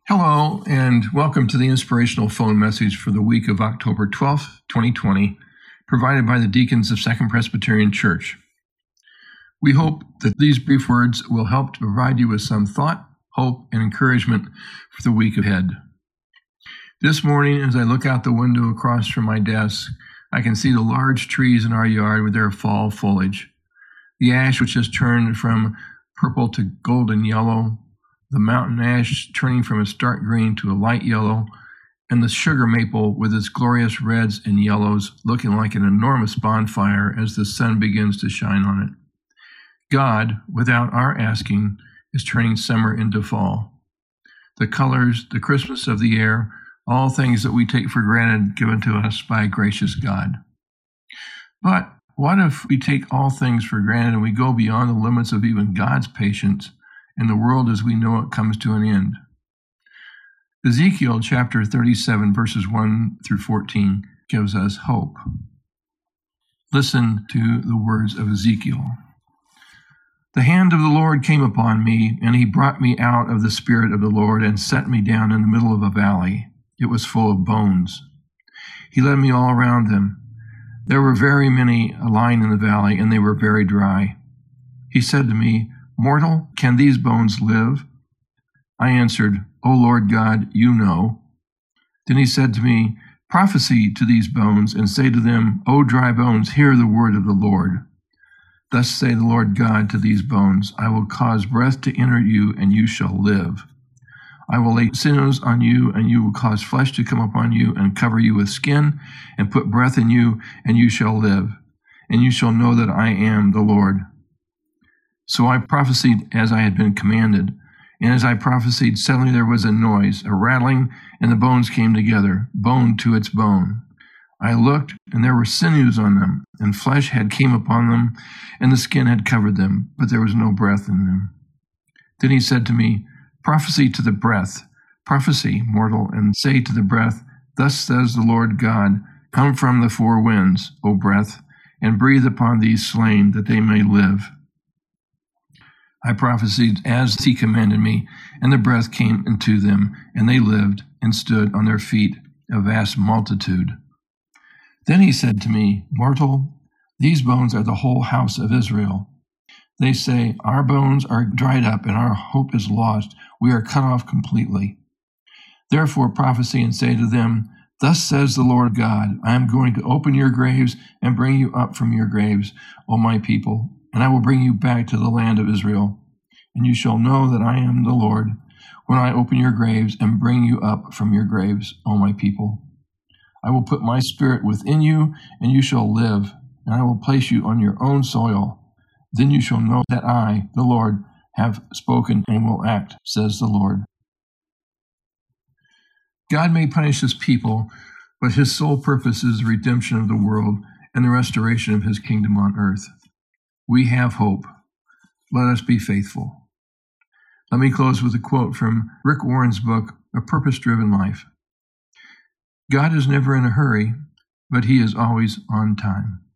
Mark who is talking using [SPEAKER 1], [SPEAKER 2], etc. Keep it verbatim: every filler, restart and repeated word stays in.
[SPEAKER 1] Hello, and welcome to the inspirational phone message for the week of October twelfth, twenty twenty, provided by the Deacons of Second Presbyterian Church. We hope that these brief words will help to provide you with some thought, hope, and encouragement for the week ahead. This morning, as I look out the window across from my desk, I can see the large trees in our yard with their fall foliage. The ash, which has turned from purple to golden yellow, the mountain ash turning from a stark green to a light yellow, and the sugar maple with its glorious reds and yellows looking like an enormous bonfire as the sun begins to shine on it. God, without our asking, is turning summer into fall. The colors, the crispness of the air, all things that we take for granted given to us by a gracious God. But what if we take all things for granted and we go beyond the limits of even God's patience, and the world as we know it comes to an end? Ezekiel chapter thirty-seven, verses one through fourteen gives us hope. Listen to the words of Ezekiel. The hand of the Lord came upon me, and he brought me out of the spirit of the Lord and set me down in the middle of a valley. It was full of bones. He led me all around them. There were very many lying in the valley, and they were very dry. He said to me, "Mortal, can these bones live?" I answered, "O Lord God, you know." Then he said to me, "Prophesy to these bones, and say to them, O dry bones, hear the word of the Lord. Thus say the Lord God to these bones, I will cause breath to enter you, and you shall live. I will lay sinews on you, and you will cause flesh to come upon you, and cover you with skin, and put breath in you, and you shall live. And you shall know that I am the Lord." So I prophesied as I had been commanded. And as I prophesied, suddenly there was a noise, a rattling, and the bones came together, bone to its bone. I looked, and there were sinews on them, and flesh had came upon them, and the skin had covered them, but there was no breath in them. Then he said to me, "Prophesy to the breath, prophesy, mortal, and say to the breath, Thus says the Lord God, Come from the four winds, O breath, and breathe upon these slain, that they may live." I prophesied as he commanded me, and the breath came into them, and they lived and stood on their feet, a vast multitude. Then he said to me, "Mortal, these bones are the whole house of Israel. They say, Our bones are dried up, and our hope is lost. We are cut off completely. Therefore prophesy and say to them, Thus says the Lord God, I am going to open your graves and bring you up from your graves, O my people, and I will bring you back to the land of Israel. And you shall know that I am the Lord, when I open your graves and bring you up from your graves, O my people. I will put my spirit within you, and you shall live, and I will place you on your own soil. Then you shall know that I, the Lord, have spoken and will act, says the Lord. God may punish his people, but his sole purpose is the redemption of the world and the restoration of his kingdom on earth. We have hope. Let us be faithful. Let me close with a quote from Rick Warren's book, A Purpose-Driven Life. God is never in a hurry, but he is always on time.